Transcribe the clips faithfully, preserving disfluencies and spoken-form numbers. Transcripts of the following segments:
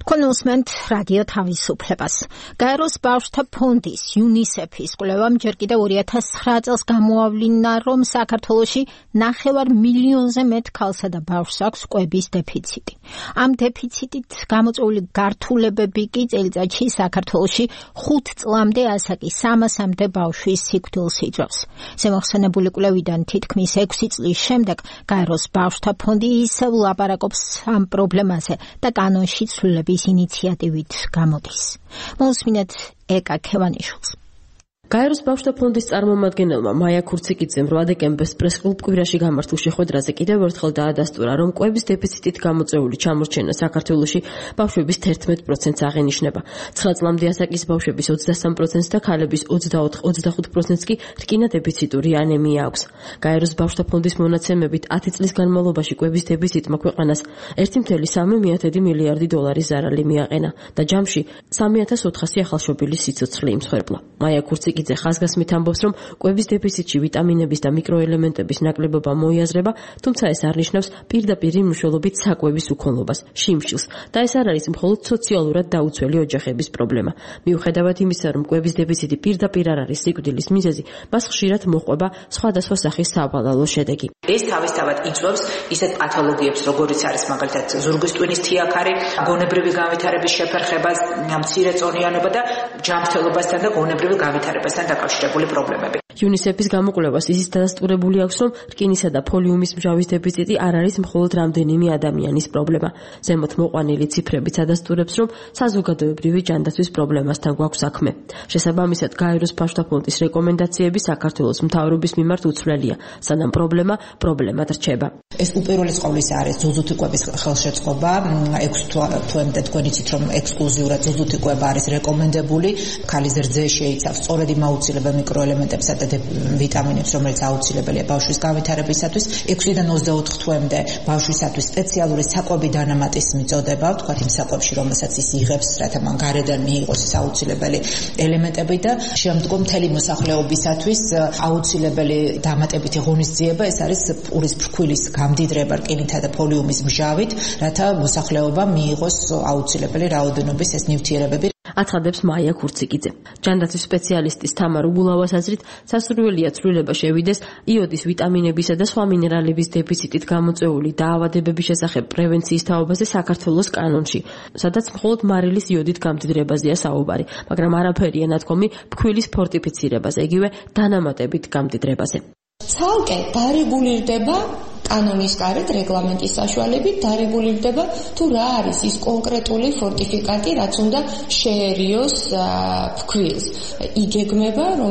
Konusment radio თავისუფლებას. გაეროს ბავშვთა ფონდის UNICEF-ის კვლევამ ჯერ კიდევ ორი ათას ცხრა წელს გამოავლინა, რომ საქართველოში ნახევარ მილიონზე მეტ ქალსა და ბავშვს აქვს კვების დეფიციტი. ამ დეფიციტით გამოწვეული გართულებები კი წელიწადში საქართველოში ხუთ წლამდე ასაკის სამასამდე ბავშვის სიკვდილს იწვევს. ზემოხსენებული კვლევიდან თითქმის ექვსი წლის შემდეგ გაეროს ბავშვთა ფონდი ისევ ლაპარაკობს ამ პრობლემაზე და კანონში ცვლილების ინიციატივით გამოდის. მოусმინეთ ეკა ქევანიშვილს. გაეროს ბავშვთა ფონდის წარმომადგენელმა მაია ქურციკიძემ რვა დეკემბერს პრესკლუბ კვირაში გამართულ შეხვედრაზე კიდევ ერთხელ დაადასტურა, რომ კვების დეფიციტით გამოწვეული ჩამორჩენა საქართველოში ბავშვების თერთმეტ პროცენტს აღენიშნება. ცხრა წლამდე ასაკის ბავშვების ოცდასამ პროცენტს და ქალების ოცდაოთხ ოცდახუთ პროცენტს კი რკინა დეფიციტური ანემია აქვს. გაეროს ბავშვთა ფონდის მონაცემებით ათი წლის განმავლობაში კვების დეფიციტმა ქვეყანას ერთი წუთი სამი მილიარდი დოლარის ზარალი მიაყენა და ჯამში სამი ათას ოთხასი ახალშობილის სიცოცხლე იმსხვერპლა. მაია ქურციკიძე Ზე ხაზგასმით ამბობს, რომ კვების დეფიციტში ვიტამინების და მიკროელემენტების ნაკლებობა მოიაზრება, თუმცა ეს არ ნიშნავს პირდაპირ მნიშვნელობით საკვების უქონლობას, შიმშილს და ეს არ არის მხოლოდ სოციალურად დაუცველი ოჯახების პრობლემა. მიუხედავად იმისა, რომ კვების დეფიციტი პირდაპირ არ არის სიკვდილის მიზეზი, მას ხშირად მოჰყვება სხვადასხვა სახის სავალალო შედეგი. ეს თავისთავად იწვევს ისეთ პათოლოგიებს, როგორიც არის მაგალითად ზურგის ტვინის თიაქარი, გონებრივი განვითარების შეფერხება, მცირეწონიანობა და ჯანმრთელობასთან და გონებრივი განვითარებასთან დაკავშირებული პრობლემები. UNICEF-ის გამოკვლევას ისიც დადასტურებული აქვს, რომ რკინისა და ფოლიუმის მჟავის დეფიციტი არ არის მხოლოდ რამდენიმე ადამიანის პრობლემა. ზემოთ მოყვანილი ციფრებიც ადასტურებს, რომ საზოგადოებრივი ჯანდაცვის პრობლემასთან გვაქვს საქმე. შესაბამისად, გაეროს ბავშვთა ფონდის რეკომენდაციები საქართველოს მთავრობის მიმართ უცვლელია, სანამ პრობლემა პრობლემად რჩება. ეს უპირველეს ყოვლისა არის ძუძუთი კვების ხელშეწყობა. ექვსი თვემდე თქვენ იცით, რომ ექსკლუზიურად ძუძუთი კვება არის რეკომენდებული. ქალის რძე შეიცავს სწორედ იმ აუცილებელ მიკროელემენტებსა და ვიტამინებს, რომელიც აუცილებელია ბავშვის განვითარებისათვის. ექვსიდან ოცდაოთხ თვემდე ბავშვისათვის სპეციალური საკვები დანამატის მიწოდება, ვთქვათ იმ საკვებში, რომელსაც ის იღებს, რათა მან გარედან მიიღოს ეს აუცილებელი ელემენტები და შემდგომ მთელი მოსახლეობისათვის აუცილებელი დამატებითი ღონისძიება, ეს არის პურის ფრქვილის გამდიდრება რკინითა და ფოლიუმის მჟავით, რათა მოსახლეობა მიიღოს აუცილებელი რაოდენობის ეს ნივთიერებები. აცხადებს მაია ქურციკიძე. ჯანდაცვის სპეციალისტის თამარ უგულავას აზრით, სასურველია ცვლილება შევიდეს იოდის, ვიტამინებისა და სხვა მინერალების დეფიციტით გამოწვეული დაავადებების შესახებ პრევენციის თაობაზე საქართველოს კანონში, სადაც მხოლოდ მარილის იოდით გამდიდრებაზეა საუბარი, მაგრამ არაფერია ნათქვამი ფქვილის ფორტიფიცირებაზე, იგივე დანამატებით გამდიდრებაზე. ცალკე დარეგულირდება კანონის გარეთ, რეგლამენტის საშუალებით დარეგულირდება თუ რა არის ის კონკრეტული ფორტიფიკატი, რაც უნდა შეერიოს ფქვილს. იგეგმება, რომ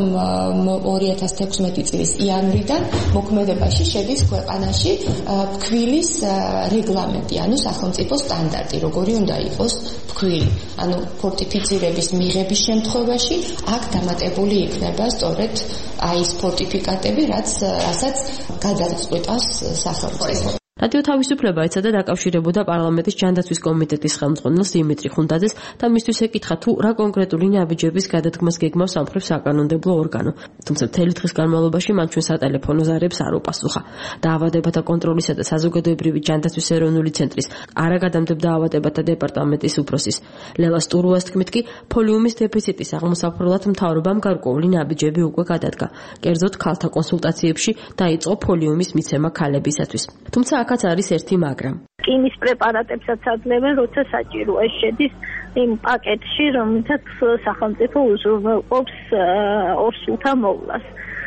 ორი ათას თექვსმეტი წლის იანვრიდან მოქმედებაში შედის ქვეყანაში ფქვილის რეგლამენტი, ანუ სახელმწიფო სტანდარტი, როგორი უნდა იყოს ფქვილი. ანუ ფორტიფიცირების მიღების შემთხვევაში აქ დამატებული იქნება სწორედ აი ეს ფორტიფიკატები, რაც რასაც გადაწყვეტავს სახელმწიფო. რადიო თავისუფლება ეცადა დაკავშირებოდა პარლამენტის ჯანდაცვის კომიტეტის ხელმძღვანელს დიმიტრი ხუნდაძეს და მისთვის ეკითხა, თუ რა კონკრეტული ნაბიჯების გადადგმას გეგმავს სამხედრო საკანონმდებლო ორგანო. თუმცა მთელი დღის განმავლობაში მან ჩვენ სატელეფონო ზარებს არ უპასუხა. დაავადებათა კონტროლისა და საზოგადოებრივი ჯანდაცვის ეროვნული ცენტრის არაგადამტებ დაავადებათა დეპარტამენტის უფროსის ლელა სტურუას თქმით კი, ფოლიუმის დეფიციტის აღმოსაფრთხებლად მთავრობამ გარკვეული ნაბიჯები უკვე გადადგა. კერძოდ, ქალთა კონსულტაციებში დაიწყო ფოლიუმის მიცემა ქალებისათვის. თუმცა აქაც არის ერთი მაგრამ. რკინის პრეპარატებსაც აძლევენ, როცა საჭიროა, ეს შედის იმ პაკეტში, რომელსაც სახელმწიფო უზრუნველყოფს ორსულთა მოვლას.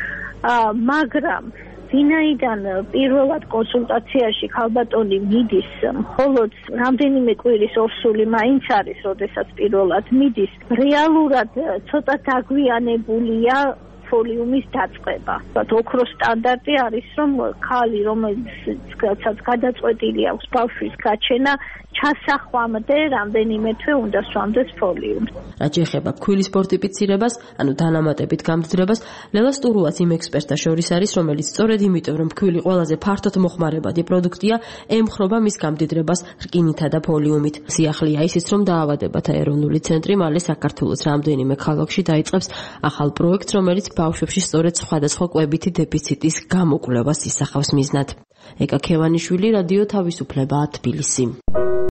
მაგრამ ვინაიდან პირველად კონსულტაციაში ქალბატონი მიდის, მხოლოდ რამდენიმე კვირის ორსული მაინც არის, როდესაც პირველად მიდის, რეალურად ცოტა დაგვიანებულია ფოლიუმის დაწყება. ოქროს სტანდარტი არის, რომ ქალი, რომელსაც გადაწყვეტილი აქვს ბავშვის გაჩენა, ჩასახვამდე რამდენიმე თვე უნდა სვამდეს ფოლიუმს. რაც ეხება ფქვილის ფორტიფიცირებას, ანუ დანამატებით გამდიდრებას, ლელა სტურუაც იმ ექსპერტთა შორის არის, რომელიც სწორედ იმიტომ, რომ ფქვილი ყველაზე ფართოდ მოხმარებადი პროდუქტია, ემხრობა მის გამდიდრებას რკინითა და ფოლიუმით. სიახლეა ისიც, რომ დაავადებათა ეროვნული ცენტრი მალე საქართველოს რამდენიმე ქალაქში დაიწყებს ახალ პროექტს, რომელიც ბავშვებში სწორედ სხვადასხვა კვებითი დეფიციტის გამოკვლევას ისახავს მიზნად. ეკა ქევანიშვილი, რადიო თავისუფლება, თბილისი.